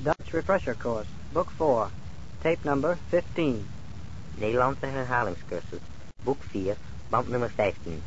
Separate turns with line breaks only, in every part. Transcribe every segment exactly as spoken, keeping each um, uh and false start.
Dutch Refresher Course, Book four, Tape number fifteen.
Nederlandse herhalingscursus, boek vier, band nummer vijftien.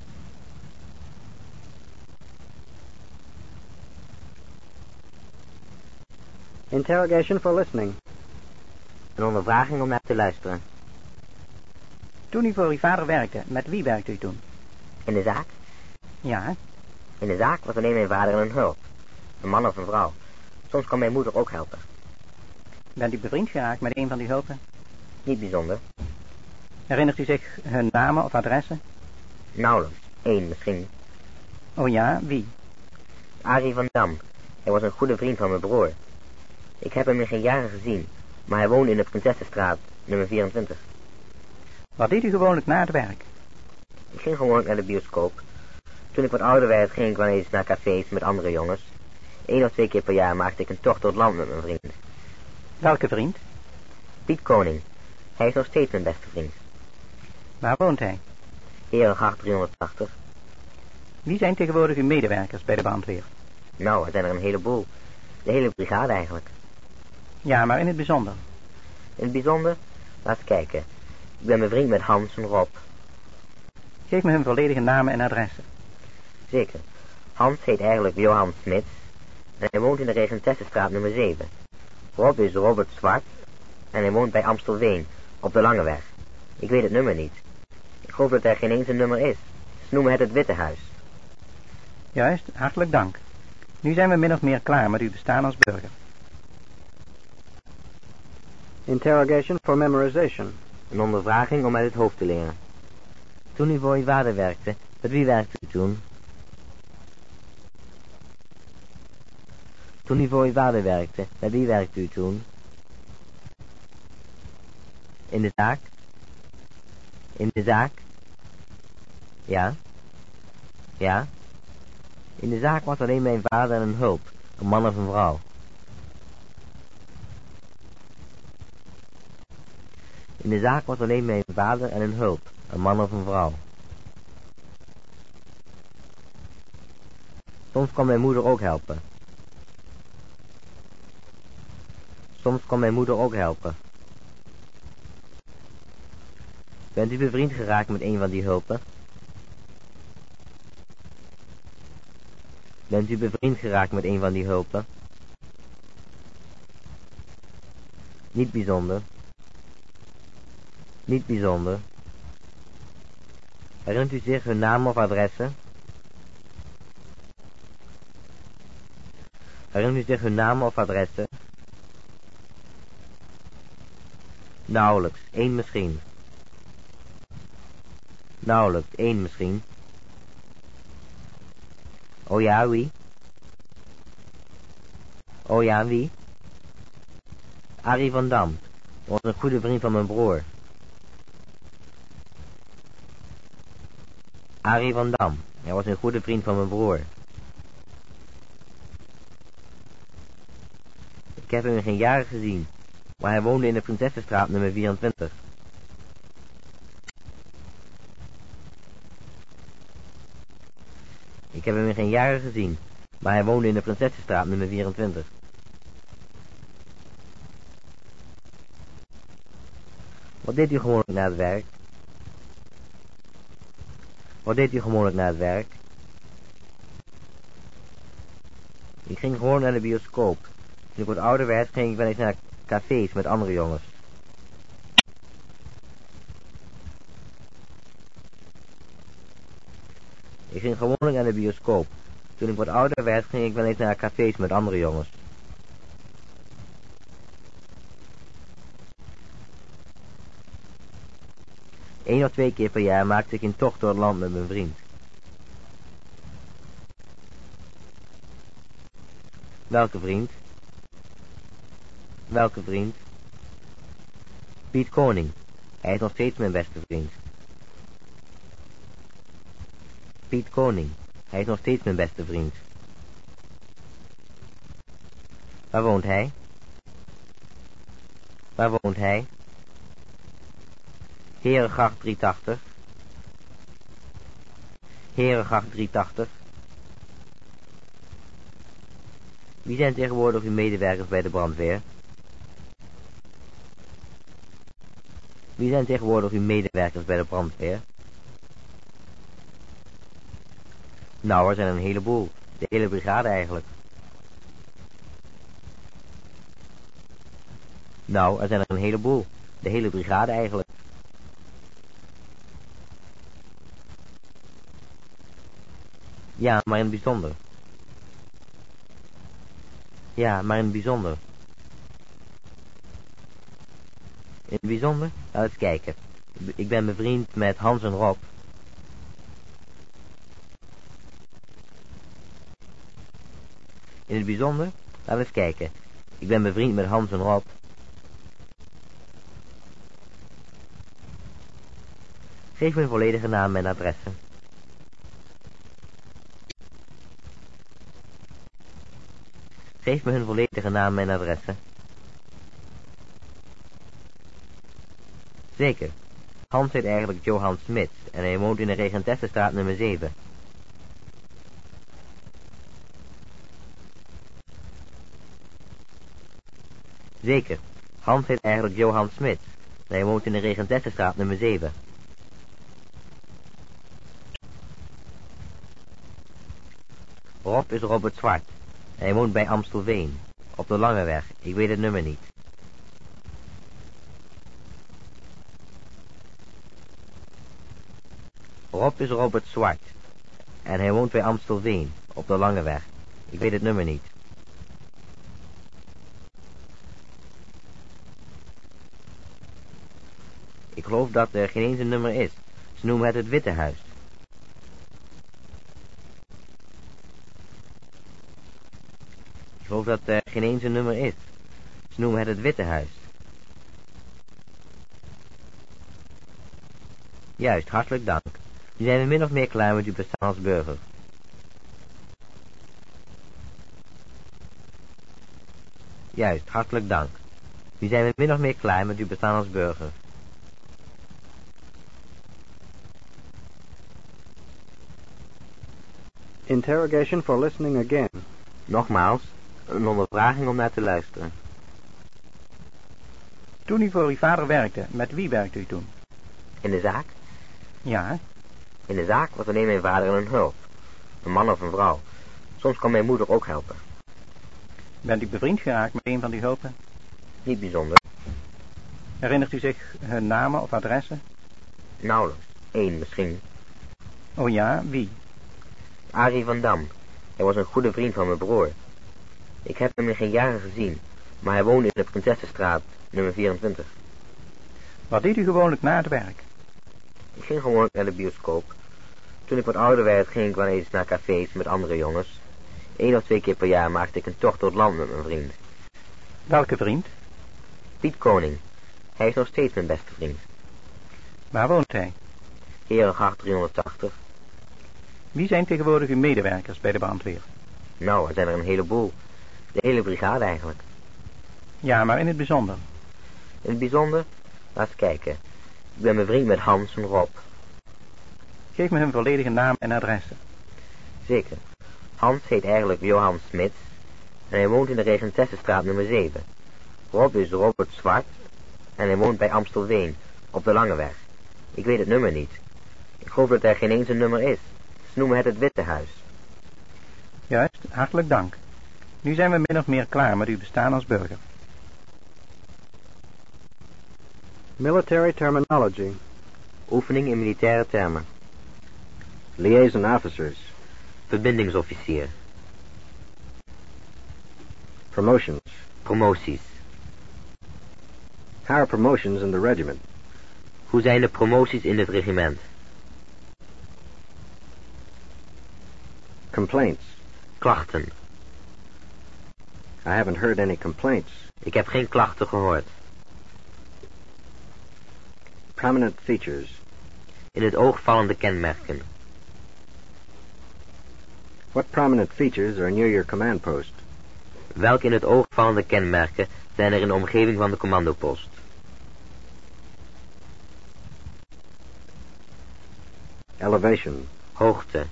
Interrogation for listening.
Een ondervraging om naar te luisteren.
Toen u voor uw vader werkte, met wie werkte u toen?
In de zaak?
Ja.
In de zaak was alleen mijn vader een hulp. Een man of een vrouw. Soms kan mijn moeder ook helpen.
Bent u bevriend geraakt met een van die hulpen?
Niet bijzonder.
Herinnert u zich hun namen of adressen?
Nauwelijks. Eén misschien.
Oh ja, wie?
Arie van Dam. Hij was een goede vriend van mijn broer. Ik heb hem in geen jaren gezien, maar hij woonde in de Prinsessenstraat, nummer vierentwintig.
Wat deed u gewoonlijk na het werk?
Ik ging gewoonlijk naar de bioscoop. Toen ik wat ouder werd, ging ik wel eens naar cafés met andere jongens. Eén of twee keer per jaar maakte ik een tocht door het land met mijn vriend.
Welke vriend?
Piet Koning. Hij is nog steeds mijn beste vriend.
Waar woont hij?
Herengracht driehonderdtachtig.
Wie zijn tegenwoordig uw medewerkers bij de brandweer?
Nou, er zijn er een heleboel. De hele brigade eigenlijk.
Ja, maar in het bijzonder.
In het bijzonder? Laat eens kijken. Ik ben bevriend met Hans en Rob.
Geef me hun volledige namen en adressen.
Zeker. Hans heet eigenlijk Johan Smits. En hij woont in de Regentessenstraat nummer zeven. Rob is Robert Zwart. En hij woont bij Amstelveen, op de Lange Weg. Ik weet het nummer niet. Ik geloof dat er geen eens een nummer is. Ze noemen het het Witte Huis.
Juist, hartelijk dank. Nu zijn we min of meer klaar met uw bestaan als burger.
Interrogation for memorization.
Een ondervraging om uit het hoofd te leren. Toen u voor uw vader werkte, met wie werkte u toen? Toen u voor uw vader werkte, met wie werkte u toen? In de zaak? In de zaak? Ja? Ja? In de zaak was alleen mijn vader en een hulp, een man of een vrouw. In de zaak was alleen mijn vader en een hulp, een man of een vrouw. Soms kwam mijn moeder ook helpen. Soms kwam mijn moeder ook helpen. Bent u bevriend geraakt met een van die hulpen? Bent u bevriend geraakt met een van die hulpen? Niet bijzonder. Niet bijzonder. Herinnert u zich hun naam of adressen? Herinnert u zich hun naam of adressen? Nauwelijks, één misschien. Nauwelijks, één misschien. Oh ja, wie? Oh ja, wie? Arie van Dam. Was een goede vriend van mijn broer. Arie van Dam. Hij was een goede vriend van mijn broer. Ik heb hem in geen jaren gezien, maar hij woonde in de Prinsessenstraat nummer vierentwintig. Ik heb hem in geen jaren gezien, maar hij woonde in de Prinsessenstraat nummer vierentwintig. Wat deed u gewoonlijk na het werk? Wat deed u gewoonlijk na het werk? Ik ging gewoon naar de bioscoop. Toen ik wat ouder werd, ging ik wel eens naar cafés met andere jongens. Ik ging gewoonlijk naar de bioscoop. Toen ik wat ouder werd, ging ik wel eens naar cafés met andere jongens. Eén of twee keer per jaar maakte ik een tocht door het land met mijn vriend. Welke vriend? Welke vriend? Piet Koning. Hij is nog steeds mijn beste vriend. Piet Koning. Hij is nog steeds mijn beste vriend. Waar woont hij? Waar woont hij? Herengracht driehonderdtachtig. Herengracht driehonderdtachtig. Wie zijn tegenwoordig uw medewerkers bij de brandweer? Wie zijn tegenwoordig uw medewerkers bij de brandweer? Nou, er zijn een heleboel. De hele brigade eigenlijk. Nou, er zijn er een heleboel. De hele brigade eigenlijk. Ja, maar in het bijzonder. Ja, maar in het bijzonder. In het bijzonder? Laat eens kijken. Ik ben bevriend met Hans en Rob. In het bijzonder? Laat eens kijken. Ik ben bevriend met Hans en Rob. Geef me een volledige naam en adressen. Geef me hun volledige naam en adressen. Zeker. Hans heet eigenlijk Johan Smits en hij woont in de Regentessenstraat nummer zeven. Zeker. Hans heet eigenlijk Johan Smits en hij woont in de Regentessenstraat nummer zeven. Rob is Robert Zwart. Hij woont bij Amstelveen, op de Langeweg. Ik weet het nummer niet. Rob is Robert Zwart. En hij woont bij Amstelveen, op de Langeweg. Ik weet het nummer niet. Ik geloof dat er geen eens een nummer is. Ze noemen het het Witte Huis. Ik geloof dat er geen eens een nummer is. Ze noemen het het Witte Huis. Juist, hartelijk dank. Nu zijn we min of meer klaar met uw bestaan als burger. Juist, hartelijk dank. Nu zijn we min of meer klaar met uw bestaan als burger.
Interrogation for listening again.
Nogmaals, een ondervraging om naar te luisteren.
Toen u voor uw vader werkte, met wie werkte u toen?
In de zaak?
Ja.
In de zaak was alleen mijn vader en een hulp. Een man of een vrouw. Soms kan mijn moeder ook helpen.
Bent u bevriend geraakt met een van die hulpen?
Niet bijzonder.
Herinnert u zich hun namen of adressen?
Nauwelijks. Eén misschien.
Oh ja, wie?
Arie van Dam. Hij was een goede vriend van mijn broer. Ik heb hem in geen jaren gezien, maar hij woonde in de Prinsessenstraat, nummer vierentwintig.
Wat deed u gewoonlijk na het werk?
Ik ging gewoon naar de bioscoop. Toen ik wat ouder werd, ging ik wel eens naar cafés met andere jongens. Eén of twee keer per jaar maakte ik een tocht door het land met mijn vriend.
Welke vriend?
Piet Koning. Hij is nog steeds mijn beste vriend.
Waar woont hij?
Herengracht driehonderdtachtig.
Wie zijn tegenwoordig uw medewerkers bij de brandweer?
Nou, er zijn er een heleboel. De hele brigade eigenlijk.
Ja, maar in het bijzonder.
In het bijzonder? Laat eens kijken. Ik ben bevriend met Hans en Rob.
Geef me hun volledige naam en adressen.
Zeker. Hans heet eigenlijk Johan Smits en hij woont in de Regentessenstraat nummer zeven. Rob is Robert Zwart en hij woont bij Amstelveen, op de Langeweg. Ik weet het nummer niet. Ik geloof dat er geen eens een nummer is. Ze noemen het het Witte Huis.
Juist, hartelijk dank. Nu zijn we min of meer klaar met uw bestaan als burger.
Military terminology.
Oefening in militaire termen.
Liaison officers.
Verbindingsofficier.
Promotions.
Promoties.
How are promotions in the regiment?
Hoe zijn de promoties in het regiment?
Complaints.
Klachten.
I haven't heard any complaints.
Ik heb geen klachten gehoord.
Prominent features.
In het oog vallende kenmerken.
What prominent features are near your command post?
Welke in het oog vallende kenmerken zijn er in de omgeving van de commandopost?
Elevation.
Hoogte.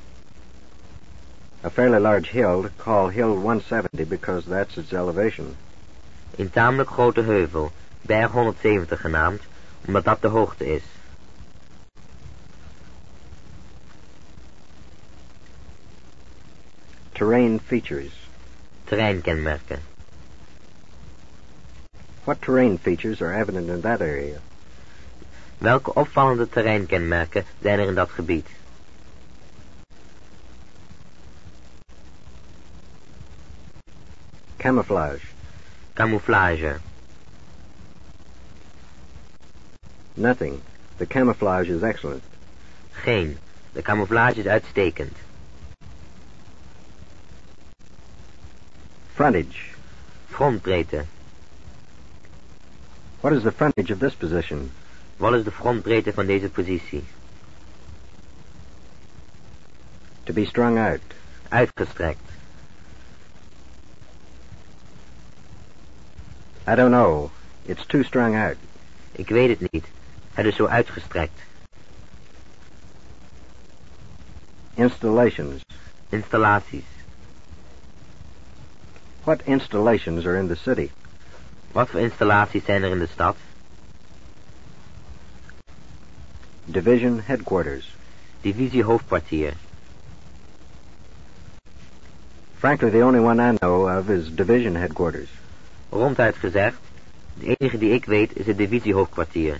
A fairly large hill, call Hill one seventy because that's its elevation.
Een tamelijk grote heuvel, berg honderdzeventig genaamd, Omdat dat de hoogte is.
Terrain features.
Terreinkenmerken.
What terrain features are evident in that area?
Welke opvallende terreinkenmerken zijn er in dat gebied?
Camouflage.
Camouflage.
Nothing. The camouflage is excellent.
Geen. De camouflage is uitstekend.
Frontage.
Frontbreedte.
What is the frontage of this position?
Wat is de frontbreedte van deze positie?
To be strung out.
Uitgestrekt.
I don't know. It's too strung out.
Ik weet het niet. Het is zo uitgestrekt.
Installations.
Installaties.
What installations are in the city?
Wat voor installaties zijn er in de stad?
Division headquarters.
Divisie hoofdkwartier.
Frankly, the only one I know of is division headquarters.
Ronduit gezegd, de enige die ik weet is het divisie hoofdkwartier.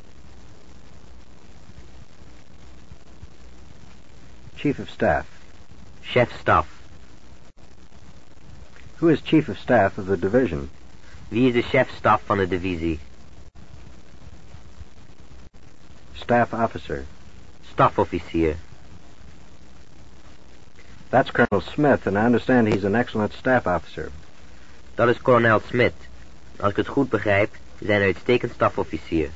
Chief of staff.
Chef staf.
Who is chief of staff of the division?
Wie is de chef staf van de divisie?
Staff officer.
Stafofficier.
That's Colonel Smith, and I understand he's an excellent staff officer.
Dat is kolonel Smith. Als ik het goed begrijp, is hij een uitstekend stafofficier.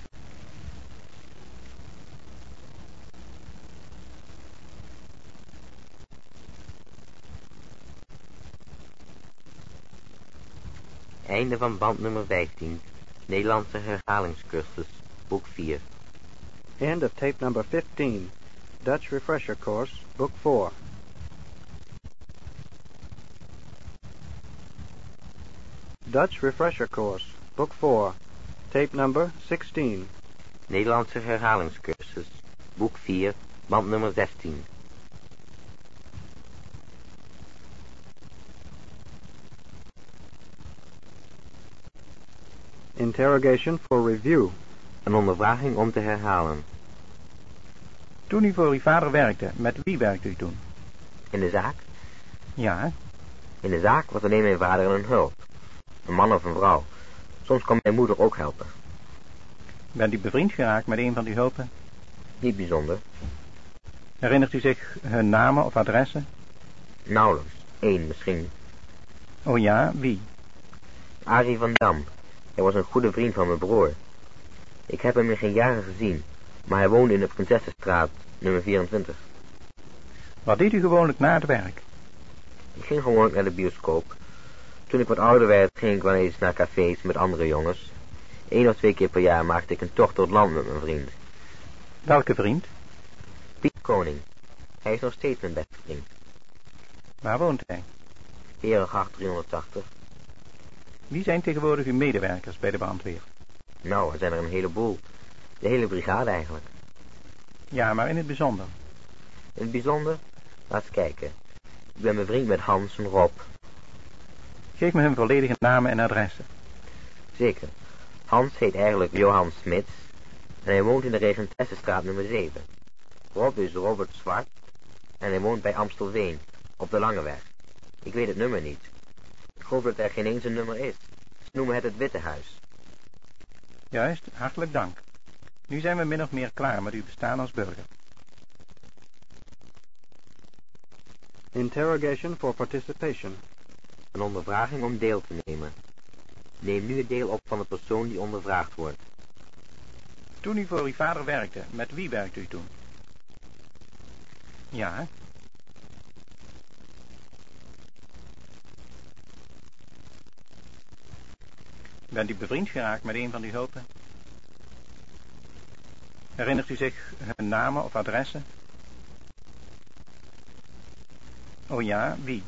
Einde van band nummer vijftien. Nederlandse herhalingscursus, boek vier.
End of tape number fifteen. Dutch refresher course, book four. Dutch refresher course, book four. Tape number sixteen.
Nederlandse herhalingscursus, boek vier, band nummer zestien.
Interrogation for review.
Een ondervraging om te herhalen.
Toen u voor uw vader werkte, met wie werkte u toen?
In de zaak?
Ja,
In de zaak was alleen mijn vader een hulp. Een man of een vrouw. Soms kon mijn moeder ook helpen.
bent u bevriend geraakt met een van die hulpen?
Niet bijzonder.
Herinnert u zich hun namen of adressen?
Nauwelijks. Eén misschien.
Oh ja, wie?
Arie van Dam. Hij was een goede vriend van mijn broer. Ik heb hem in geen jaren gezien, maar hij woonde in de Prinsessenstraat, nummer vierentwintig.
Wat deed u gewoonlijk na het werk?
Ik ging gewoon naar de bioscoop. Toen ik wat ouder werd, ging ik wel eens naar cafés met andere jongens. Eén of twee keer per jaar maakte ik een tocht door het land met mijn vriend.
Welke vriend?
Piet Koning. Hij is nog steeds mijn beste vriend.
Waar woont hij?
Herengracht driehonderdtachtig.
Wie zijn tegenwoordig uw medewerkers bij de brandweer?
Nou, er zijn er een heleboel. De hele brigade eigenlijk.
Ja, maar in het bijzonder.
In het bijzonder? Laat eens kijken. Ik ben bevriend met Hans en Rob.
Geef me hun volledige namen en adressen.
Zeker. Hans heet eigenlijk Johan Smits en hij woont in de Regentessenstraat nummer zeven. Rob is Robert Zwart en hij woont bij Amstelveen, op de Lange Weg. Ik weet het nummer niet. Ik geloof dat er geen eens een nummer is. Ze noemen het het Witte Huis.
Juist, hartelijk dank. Nu zijn we min of meer klaar met uw bestaan als burger.
Interrogation for participation.
Een ondervraging om deel te nemen. Neem nu het deel op van de persoon die ondervraagd wordt.
Toen u voor uw vader werkte, met wie werkte u toen? Ja. Bent u bevriend geraakt met een van die hulpen? Herinnert u zich hun namen of adressen? Oh ja, wie?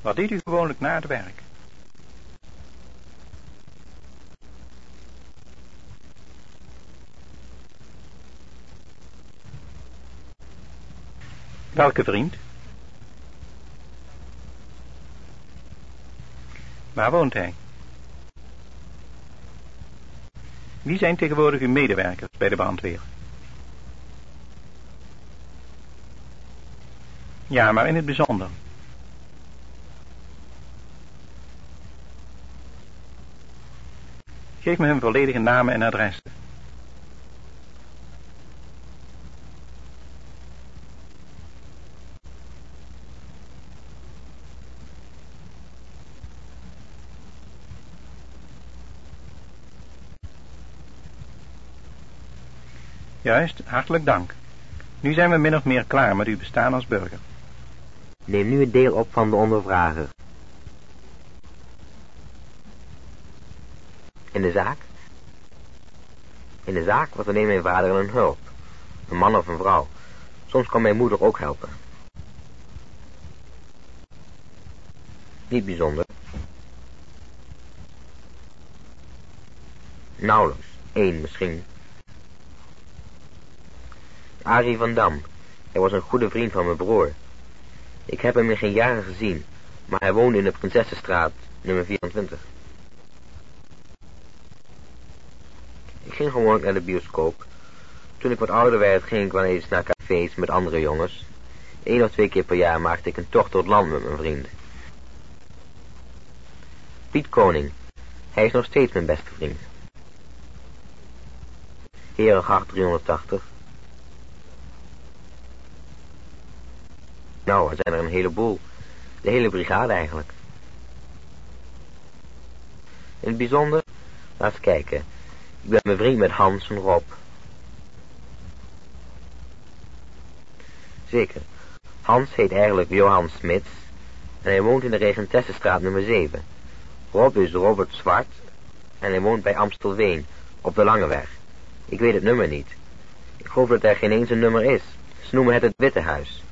Wat deed u gewoonlijk na het werk? Welke vriend? Waar woont hij? Wie zijn tegenwoordig uw medewerkers bij de brandweer? Ja, maar in het bijzonder. Geef me hun volledige namen en adressen. Juist, hartelijk dank. Nu zijn we min of meer klaar met uw bestaan als burger.
Neem nu het deel op van de ondervrager. In de zaak? In de zaak was alleen mijn vader een hulp. Een man of een vrouw. Soms kan mijn moeder ook helpen. Niet bijzonder. Nauwelijks. Eén misschien. Arie van Dam. Hij was een goede vriend van mijn broer. Ik heb hem in geen jaren gezien, maar hij woonde in de Prinsessenstraat, nummer vierentwintig. Ik ging gewoon naar de bioscoop. Toen ik wat ouder werd, ging ik wel eens naar cafés met andere jongens. Eén of twee keer per jaar maakte ik een tocht door het land met mijn vriend. Piet Koning. Hij is nog steeds mijn beste vriend. Herengracht driehonderdtachtig. Nou, er zijn er een heleboel. De hele brigade eigenlijk. In het bijzonder, laat eens kijken. Ik ben mijn vriend met Hans en Rob. Zeker. Hans heet eigenlijk Johan Smits en hij woont in de Regentessenstraat nummer zeven. Rob is Robert Zwart en hij woont bij Amstelveen, op de Langeweg. Ik weet het nummer niet. Ik geloof dat er geen eens een nummer is. Ze noemen het het Witte Huis.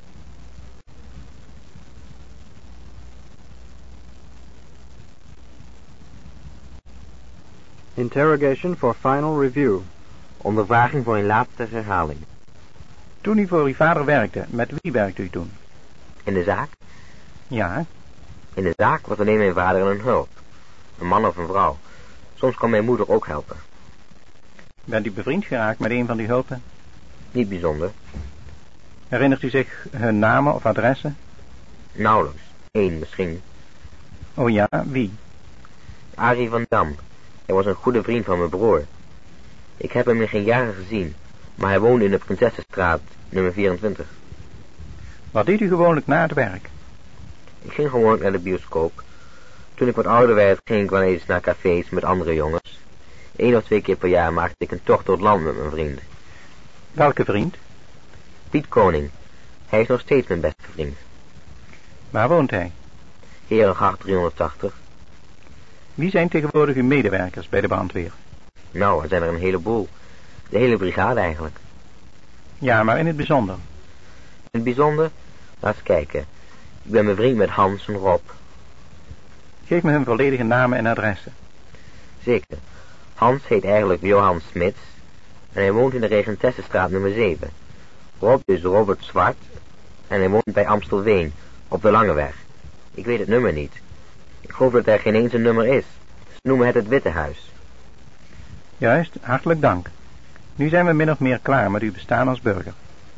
Interrogation for final review.
Ondervraging voor een laatste herhaling.
Toen u voor uw vader werkte, met wie werkte u toen?
In de zaak?
Ja.
In de zaak was alleen mijn vader een hulp. Een man of een vrouw. Soms kan mijn moeder ook helpen.
Bent u bevriend geraakt met een van die hulpen?
Niet bijzonder.
Herinnert u zich hun namen of adressen?
Nauwelijks. Eén misschien.
Oh ja, wie?
Arie van Dam. Hij was een goede vriend van mijn broer. Ik heb hem in geen jaren gezien, maar hij woonde in de Prinsessenstraat, nummer vierentwintig.
Wat deed u gewoonlijk na het werk?
Ik ging gewoon naar de bioscoop. Toen ik wat ouder werd, ging ik wel eens naar cafés met andere jongens. Eén of twee keer per jaar maakte ik een tocht door het land met mijn vriend.
Welke vriend?
Piet Koning. Hij is nog steeds mijn beste vriend.
Waar woont hij?
Herengracht driehonderdtachtig.
Wie zijn tegenwoordig uw medewerkers bij de brandweer?
Nou, er zijn er een heleboel. De hele brigade eigenlijk.
Ja, maar in het bijzonder.
In het bijzonder, laat eens kijken. Ik ben mijn vriend met Hans en Rob.
Geef me hun volledige namen en adressen.
Zeker. Hans heet eigenlijk Johan Smits en hij woont in de Regentessenstraat nummer zeven. Rob is Robert Zwart en hij woont bij Amstelveen, op de Langeweg. Ik weet het nummer niet. Ik geloof dat er geen eens een nummer is. Ze noemen het het Witte Huis.
Juist, hartelijk dank. Nu zijn we min of meer klaar met uw bestaan als burger.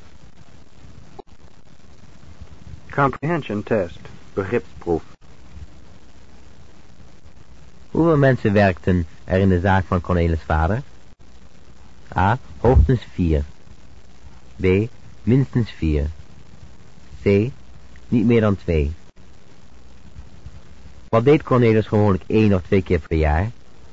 Comprehension test.
Begripsproef.
Hoeveel mensen werkten er in de zaak van Cornelis' vader? A. Hoogstens vier. B. Minstens vier. C. Niet meer dan twee. Wat deed Cornelis gewoonlijk één of twee keer per jaar?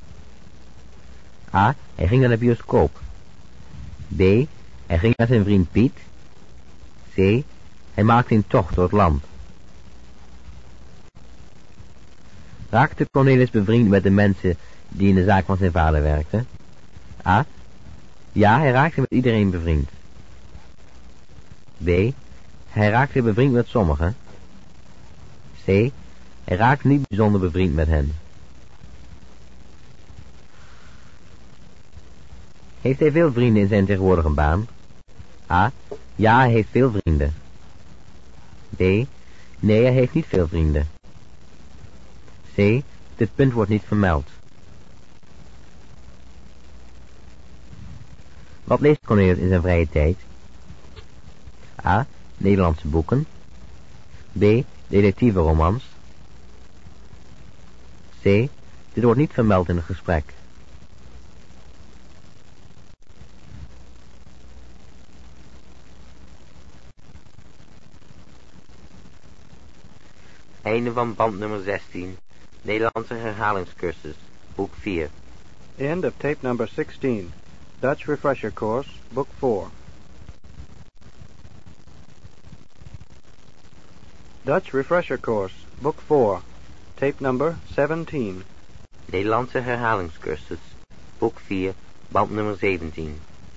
A. Hij ging naar de bioscoop. B. Hij ging naar zijn vriend Piet. C. Hij maakte een tocht door het land. Raakte Cornelis bevriend met de mensen die in de zaak van zijn vader werkten? A. Ja, hij raakte met iedereen bevriend. B. Hij raakte bevriend met sommigen. C. C. Hij raakt niet bijzonder bevriend met hen. Heeft hij veel vrienden in zijn tegenwoordige baan? A. Ja, hij heeft veel vrienden. B. Nee, hij heeft niet veel vrienden. C. Dit punt wordt niet vermeld. Wat leest Cornelius in zijn vrije tijd? A. Nederlandse boeken. B. Detectievenromans. C. Dit wordt niet vermeld in het gesprek. Einde van band nummer zestien. Nederlandse herhalingscursus. Boek vier.
End of tape number sixteen. Dutch Refresher Course, Book four. Dutch Refresher Course, Book four. Tape number seventeen.
Nederlandse herhalingscursus. Boek vier. Band nummer zeventien.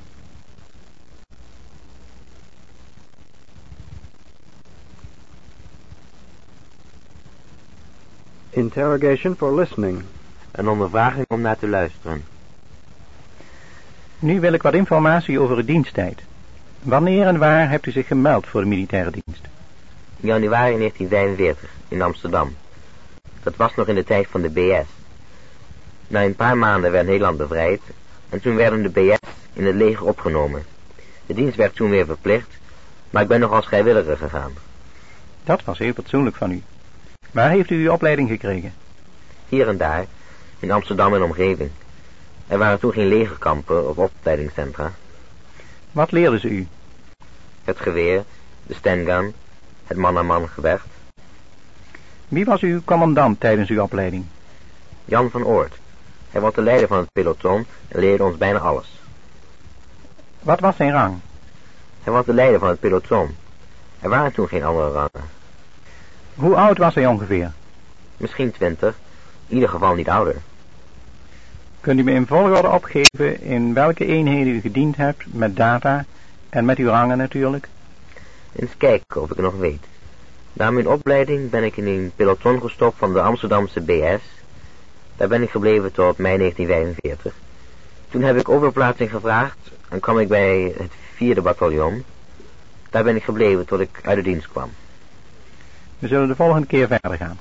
Interrogation for listening.
Een ondervraging om naar te luisteren.
Nu wil ik wat informatie over uw diensttijd. Wanneer en waar hebt u zich gemeld voor de militaire dienst?
Januari negentien vijfenveertig, in Amsterdam. Dat was nog in de tijd van de B S. Na een paar maanden werd Nederland bevrijd en toen werden de B S in het leger opgenomen. De dienst werd toen weer verplicht, maar ik ben nog als vrijwilliger gegaan.
Dat was heel fatsoenlijk van u. Waar heeft u uw opleiding gekregen?
Hier en daar, in Amsterdam en omgeving. Er waren toen geen legerkampen of opleidingscentra.
Wat leerden ze u?
Het geweer, de stangun, het man-aan-man gevecht.
Wie was uw commandant tijdens uw opleiding?
Jan van Oort. Hij was de leider van het peloton en leerde ons bijna alles.
Wat was zijn rang?
Hij was de leider van het peloton. Er waren toen geen andere rangen.
Hoe oud was hij ongeveer?
Misschien twintig, in ieder geval niet ouder.
Kunt u me in volgorde opgeven in welke eenheden u gediend hebt met data en met uw rangen natuurlijk?
Eens kijken of ik het nog weet. Na mijn opleiding ben ik in een peloton gestopt van de Amsterdamse B S. Daar ben ik gebleven tot mei negentien vijfenveertig. Toen heb ik overplaatsing gevraagd en kwam ik bij het vierde bataljon. Daar ben ik gebleven tot ik uit de dienst kwam.
We zullen de volgende keer verder gaan.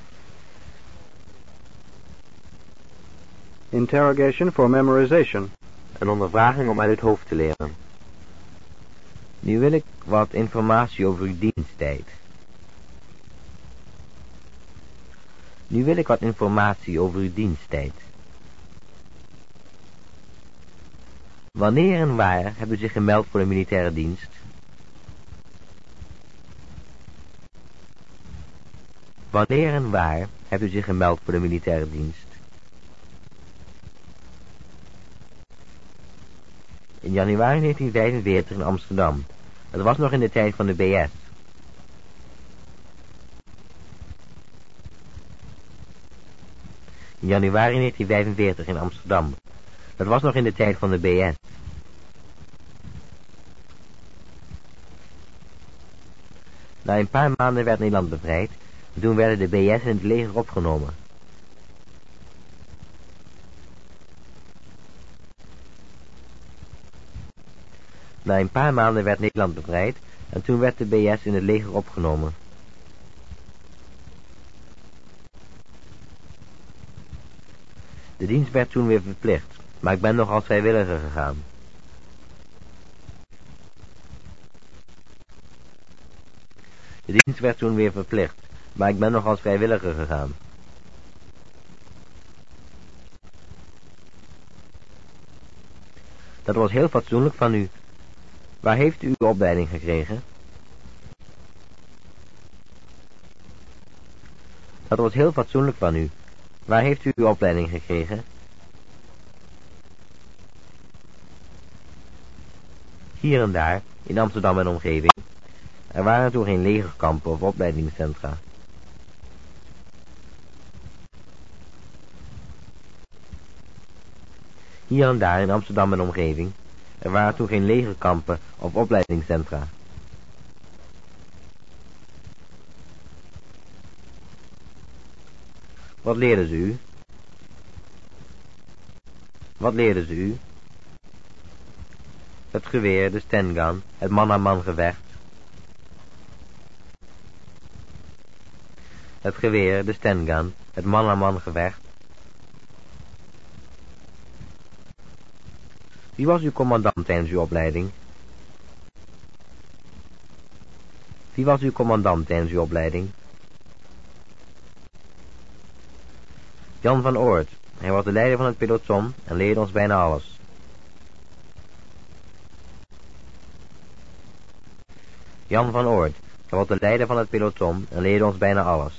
Interrogation for memorization.
Een ondervraging om uit het hoofd te leren. Nu wil ik wat informatie over uw diensttijd. Nu wil ik wat informatie over uw diensttijd. Wanneer en waar hebt u zich gemeld voor de militaire dienst? Wanneer en waar hebt u zich gemeld voor de militaire dienst? In januari negentien vijfenveertig in Amsterdam. Het was nog in de tijd van de B S. In januari negentien vijfenveertig in Amsterdam. Dat was nog in de tijd van de B S. Na een paar maanden werd Nederland bevrijd. En toen werden de B S in het leger opgenomen. Na een paar maanden werd Nederland bevrijd en toen werd de B S in het leger opgenomen. De dienst werd toen weer verplicht, maar ik ben nog als vrijwilliger gegaan. De dienst werd toen weer verplicht, maar ik ben nog als vrijwilliger gegaan. Dat was heel fatsoenlijk van u. Waar heeft u uw opleiding gekregen? Dat was heel fatsoenlijk van u. Waar heeft u uw opleiding gekregen? Hier en daar, in Amsterdam en omgeving. Er waren toen geen legerkampen of opleidingscentra. Hier en daar, in Amsterdam en omgeving. Er waren toen geen legerkampen of opleidingscentra. Wat leerden ze u? Wat leerden ze u? Het geweer, de stengun, het man-aan-man gevecht. Het geweer, de stengun, het man-aan-man gevecht. Wie was uw commandant tijdens uw opleiding? Wie was uw commandant tijdens uw opleiding? Jan van Oort. Hij was de leider van het peloton en leerde ons bijna alles. Jan van Oort. Hij was de leider van het peloton en leerde ons bijna alles.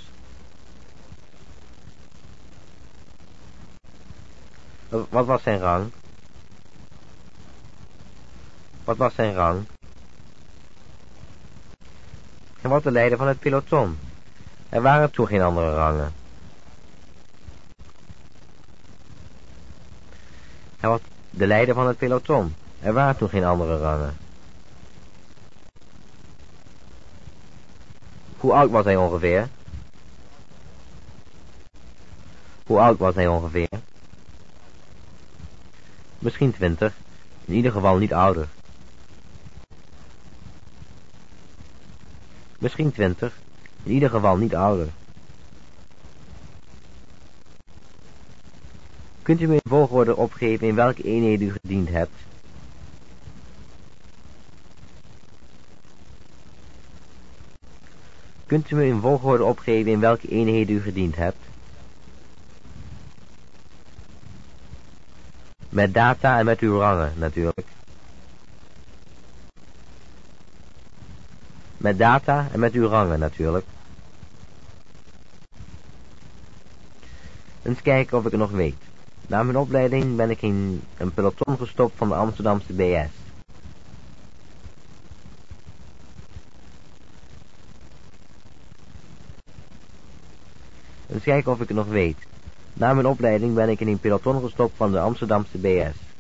Wat was zijn rang? Wat was zijn rang? Hij was de leider van het peloton. Er waren toen geen andere rangen. Hij was de leider van het peloton. Er waren toen geen andere rangen. Hoe oud was hij ongeveer? Hoe oud was hij ongeveer? Misschien twintig. In ieder geval niet ouder. Misschien twintig. In ieder geval niet ouder. Kunt u me in volgorde opgeven in welke eenheid u gediend hebt? Kunt u me in volgorde opgeven in welke eenheid u gediend hebt? Met data en met uw rangen, natuurlijk. Met data en met uw rangen, natuurlijk. Eens kijken of ik het nog weet. Na mijn opleiding ben ik in een peloton gestopt van de Amsterdamse B S. Eens kijken of ik het nog weet. Na mijn opleiding ben ik in een peloton gestopt van de Amsterdamse B S.